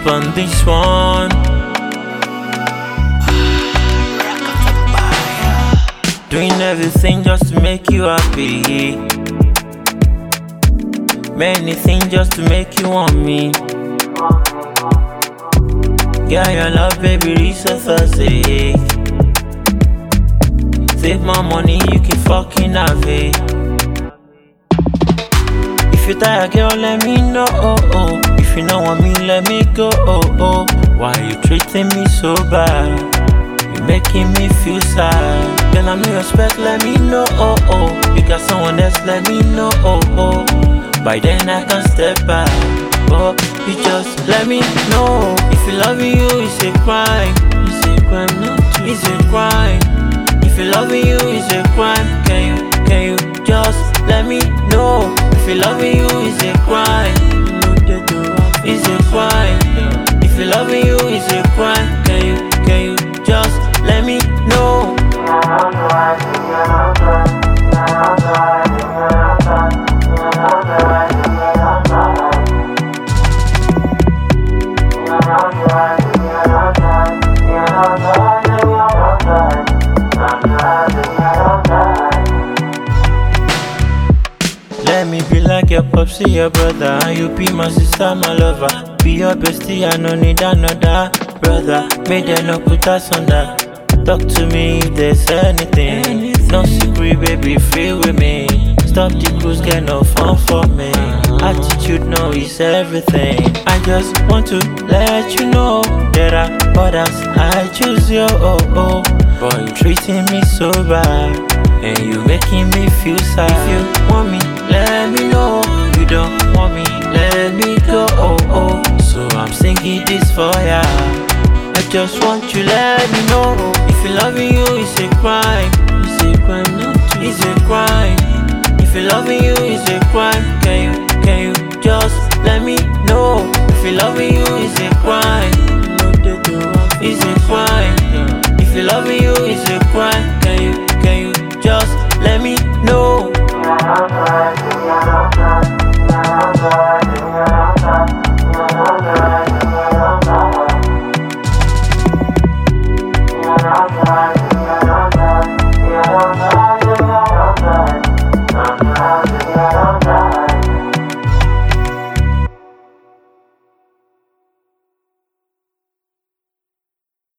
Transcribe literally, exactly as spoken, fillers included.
on this one. Doing everything just to make you happy. Many things just to make you want me. Yeah, your love, baby, reach a Thursday. Save my money, you can fucking have it. If you tired, girl, let me know. Oh, oh. If you don't want me, let me go. Oh, oh. Why you treating me so bad? You making me feel sad. Girl, I'm in respect, let me know. Oh, oh. You got someone else, let me know. Oh, oh. By then I can step back. Oh, you just let me know. If you love you, it's a crime. It's a crime not to. It's a crime. If you love you, it's a crime. Can you, can you just let me know? If you love you, it's a crime. It's a crime. If you love you, it's a crime. Can you, can you just let me know? Let me be like your popsy, your brother, and you be my sister, my lover. Be your bestie, I no need another brother. May they no put us under. Talk to me if there's anything. No secret, baby, free with me. Stop the cruise, get no fun for me. Attitude, no, is everything. I just want to let you know that I others, I choose you. Oh, oh. Boy, you treating me so bad, and you making me feel sad. If you want me, let me know. You don't want me, let me go. Oh, oh. So I'm singing this for ya. I just want you, let me know. If you love you, it's a crime. It's a crime not to. It's a crime. If you love you, it's a crime. Can you, can you just let me know? If you love you, it's a crime.